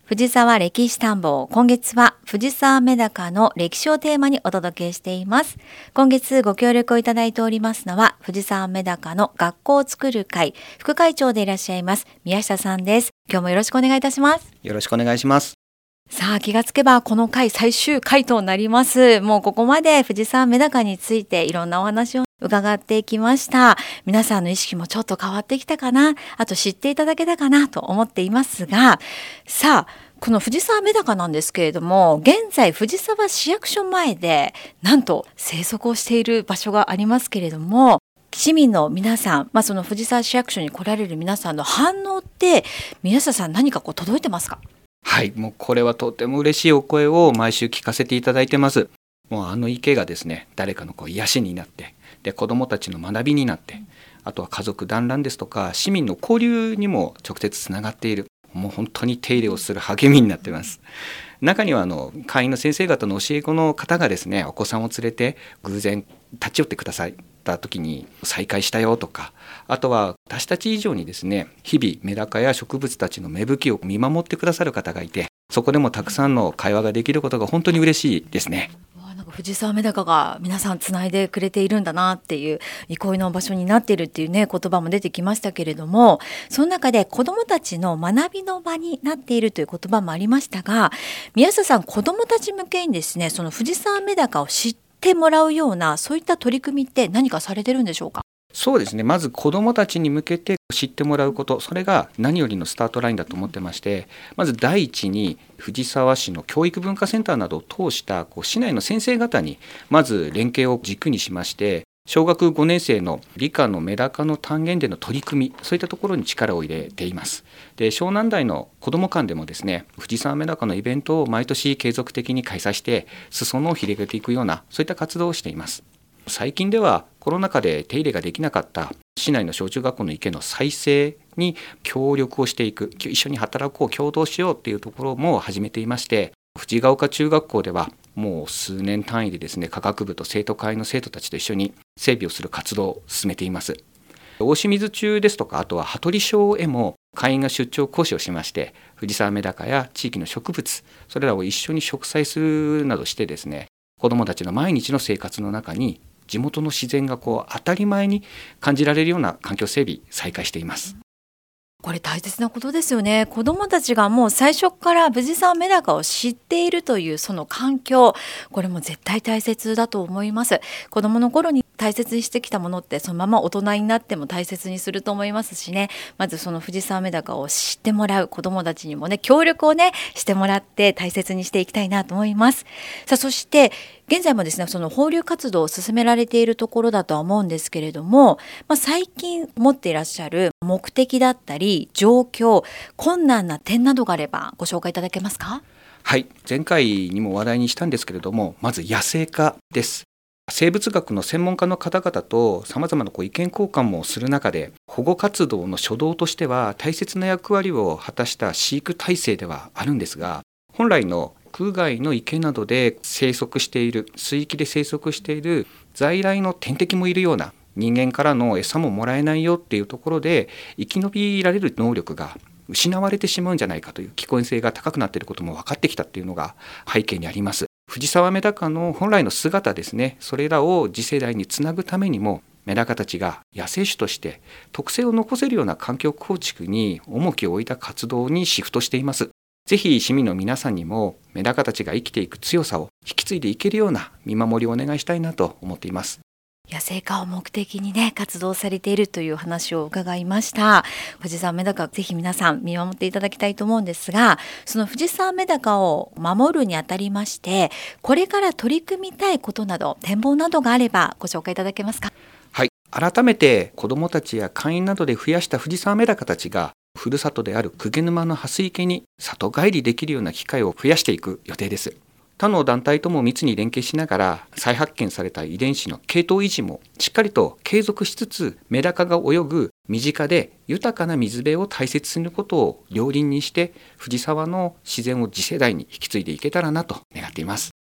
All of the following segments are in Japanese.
藤沢歴史探訪。今月は藤沢メダカの歴史をテーマにお届けしています。今月ご協力をいただいておりますのは藤沢メダカの学校を作る会副会長でいらっしゃいます宮下さんです。今日もよろしくお願いいたします。 よろしくお願いします。 さあ気がつけばこの回最終回となります。もうここまで藤沢メダカについていろんなお話を伺ってきました。皆さんの意識もちょっと変わってきたかな、あと知っていただけたかなと思っていますが、さあこの藤沢メダカなんですけれども、現在藤沢市役所前でなんと生息をしている場所がありますけれども、市民の皆さん、その藤沢市役所に来られる皆さんの反応って宮下さん何か届いてますか？ はい、もうこれはとても嬉しいお声を毎週聞かせていただいてます。もうあの池がですね、誰かの癒しになって、で子どもたちの学びになって、あとは家族団らんですとか市民の交流にも直接つながっている、もう本当に手入れをする励みになっています。中には会員の先生方の教え子の方がですね、お子さんを連れて偶然立ち寄ってくださった時に再会したよとか、あとは私たち以上にですね、日々メダカや植物たちの芽吹きを見守ってくださる方がいて、そこでもたくさんの会話ができることが本当に嬉しいですね。 なんか藤沢メダカが皆さんつないでくれているんだなっていう憩いの場所になっているっていうね、言葉も出てきましたけれども、その中で子どもたちの学びの場になっているという言葉もありましたが、宮下さん、子どもたち向けにですね、その藤沢メダカを知ってもらうようなそういった取り組みって何かされてるんでしょうか？ そうですね、まず子どもたちに向けて知ってもらうこと、それが何よりのスタートラインだと思ってまして、まず第一に藤沢市の教育文化センターなどを通した市内の先生方にまず連携を軸にしまして、小学5年生の理科のメダカの単元での取り組み、そういったところに力を入れています。で、湘南台の子ども館でもですね、藤沢メダカのイベントを毎年継続的に開催して裾野を広げていくような、そういった活動をしています。最近ではコロナ禍で手入れができなかった市内の小中学校の池の再生に協力をしていく、一緒に働こう、共同しようっていうところも始めていまして、藤ヶ丘中学校ではもう数年単位でですね、科学部と生徒会の生徒たちと一緒に整備をする活動を進めています。大清水中ですとか、あとは羽鳥小へも会員が出張講師をしまして、藤沢メダカや地域の植物、それらを一緒に植栽するなどしてですね、子どもたちの毎日の生活の中に地元の自然が当たり前に感じられるような環境整備再開しています。 これ大切なことですよね。子どもたちがもう最初から藤沢メダカを知っているというその環境、これも絶対大切だと思います。子どもの頃に大切にしてきたものってそのまま大人になっても大切にすると思いますしね。まずその藤沢メダカを知ってもらう、子どもたちにもね協力をねしてもらって大切にしていきたいなと思います。さあそして現在もですね、その放流活動を進められているところだとは思うんですけれども、最近持っていらっしゃる目的だったり状況、困難な点などがあればご紹介いただけますか？ はい、前回にも話題にしたんですけれども、まず野生化です。生物学の専門家の方々とさまざまな意見交換もする中で、保護活動の初動としては大切な役割を果たした飼育体制ではあるんですが、本来の屋外の池などで生息している、水域で生息している在来の天敵もいるような、人間からの餌ももらえないよっていうところで生き延びられる能力が失われてしまうんじゃないかという危険性が高くなっていることも分かってきたっていうのが背景にあります。藤沢メダカの本来の姿ですね、それらを次世代につなぐためにも、メダカたちが野生種として特性を残せるような環境構築に重きを置いた活動にシフトしています。ぜひ市民の皆さんにもメダカたちが生きていく強さを引き継いでいけるような見守りをお願いしたいなと思っています。 野生化を目的にね活動されているという話を伺いました。藤沢メダカ、ぜひ皆さん見守っていただきたいと思うんですが、その藤沢メダカを守るにあたりましてこれから取り組みたいことなど、展望などがあればご紹介いただけますか？ はい、改めて子どもたちや会員などで増やした藤沢メダカたちがふるさとである鵠沼の蓮池に里帰りできるような機会を増やしていく予定です。他の団体とも密に連携しながら、再発見された遺伝子の系統維持もしっかりと継続しつつ、メダカが泳ぐ身近で豊かな水辺を大切にすることを両輪にして、藤沢の自然を次世代に引き継いでいけたらなと願っています。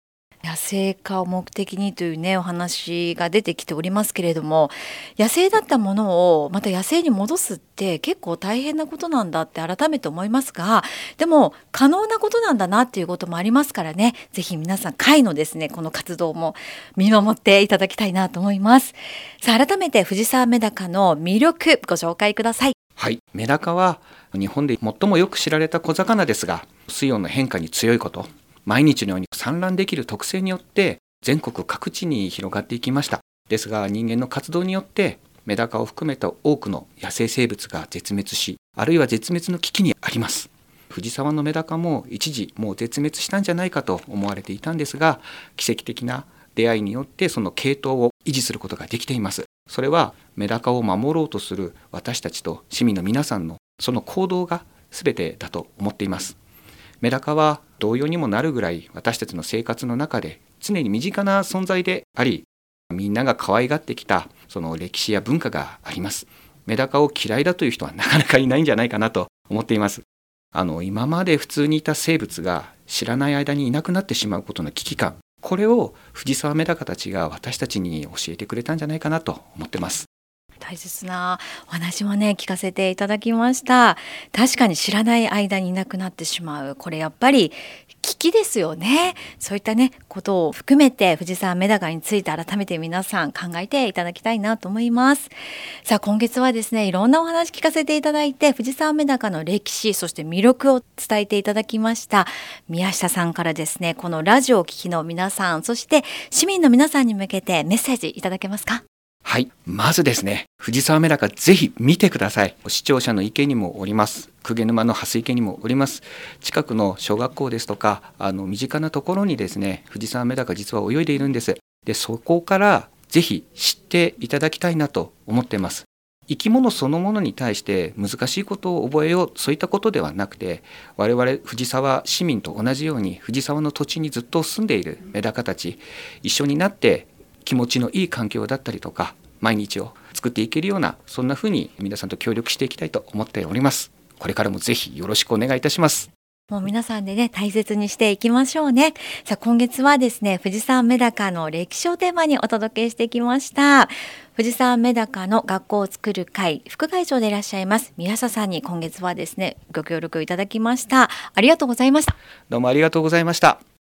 野生化を目的にというねお話が出てきておりますけれども、野生だったものをまた野生に戻すって結構大変なことなんだって改めて思いますが、でも可能なことなんだなっていうこともありますからね、ぜひ皆さん会のですねこの活動も見守っていただきたいなと思います。さあ改めて藤沢メダカの魅力ご紹介ください。 はい、メダカは日本で最もよく知られた小魚ですが、水温の変化に強いこと、毎日のように産卵できる特性によって全国各地に広がっていきました。ですが人間の活動によってメダカを含めた多くの野生生物が絶滅し、あるいは絶滅の危機にあります。藤沢のメダカも一時もう絶滅したんじゃないかと思われていたんですが、奇跡的な出会いによってその系統を維持することができています。それはメダカを守ろうとする私たちと市民の皆さんのその行動が全てだと思っています。メダカは同様にもなるぐらい私たちの生活の中で常に身近な存在であり、みんなが可愛がってきたその歴史や文化があります。メダカを嫌いだという人はなかなかいないんじゃないかなと思っています。今まで普通にいた生物が知らない間にいなくなってしまうことの危機感、これを藤沢メダカたちが私たちに教えてくれたんじゃないかなと思ってます。 大切なお話もね聞かせていただきました。確かに知らない間にいなくなってしまう、これやっぱり危機ですよね。そういったねことを含めて藤沢メダカについて改めて皆さん考えていただきたいなと思います。さあ今月はですねいろんなお話聞かせていただいて、藤沢メダカの歴史そして魅力を伝えていただきました宮下さんからですね、このラジオを聴きの皆さんそして市民の皆さんに向けてメッセージいただけますか？ はい、まずですね、藤沢メダカぜひ見てください。視聴者の池にもおります。鵠沼の蓮池にもおります。近くの小学校ですとか身近なところにですね藤沢メダカ実は泳いでいるんです。でそこからぜひ知っていただきたいなと思っています。生き物そのものに対して難しいことを覚えよう、そういったことではなくて、我々藤沢市民と同じように藤沢の土地にずっと住んでいるメダカたち、一緒になって気持ちのいい環境だったりとか毎日を作っていけるような、そんな風に皆さんと協力していきたいと思っております。これからもぜひよろしくお願いいたします。 もう皆さんでね大切にしていきましょうね。さあ今月はですね藤沢メダカの歴史をテーマにお届けしてきました。藤沢メダカの学校を作る会副会長でいらっしゃいます宮下さんに今月はですねご協力いただきました。ありがとうございました。 どうもありがとうございました。